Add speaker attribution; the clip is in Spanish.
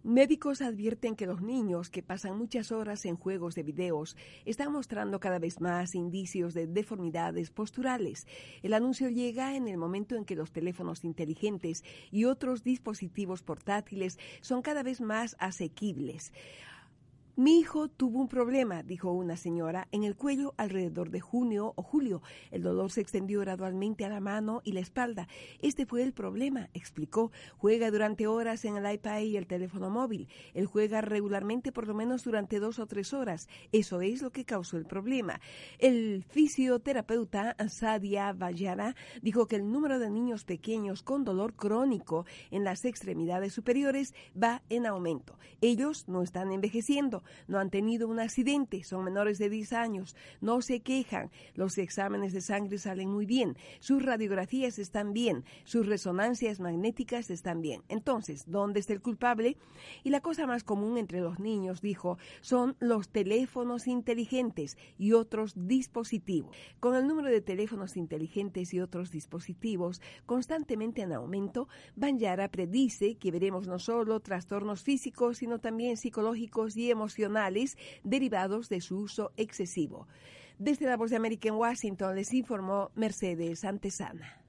Speaker 1: Médicos advierten que los niños que pasan muchas horas en juegos de videos están mostrando cada vez más indicios de deformidades posturales. El anuncio llega en el momento en que los teléfonos inteligentes y otros dispositivos portátiles son cada vez más asequibles. Mi hijo tuvo un problema, dijo una señora, en el cuello alrededor de junio o julio. El dolor se extendió gradualmente a la mano y la espalda. Este fue el problema, explicó. Juega durante horas en el iPad y el teléfono móvil. Él juega regularmente por lo menos durante 2 o 3 horas. Eso es lo que causó el problema. El fisioterapeuta Sadia Vallana dijo que el número de niños pequeños con dolor crónico en las extremidades superiores va en aumento. Ellos no están envejeciendo. No han tenido un accidente, son menores de 10 años, no se quejan, los exámenes de sangre salen muy bien, sus radiografías están bien, sus resonancias magnéticas están bien. Entonces, ¿dónde está el culpable? Y la cosa más común entre los niños, dijo, son los teléfonos inteligentes y otros dispositivos. Con el número de teléfonos inteligentes y otros dispositivos constantemente en aumento, Vanyara predice que veremos no solo trastornos físicos, sino también psicológicos y emocionales derivados de su uso excesivo. Desde la Voz de América en Washington les informó Mercedes Antesana.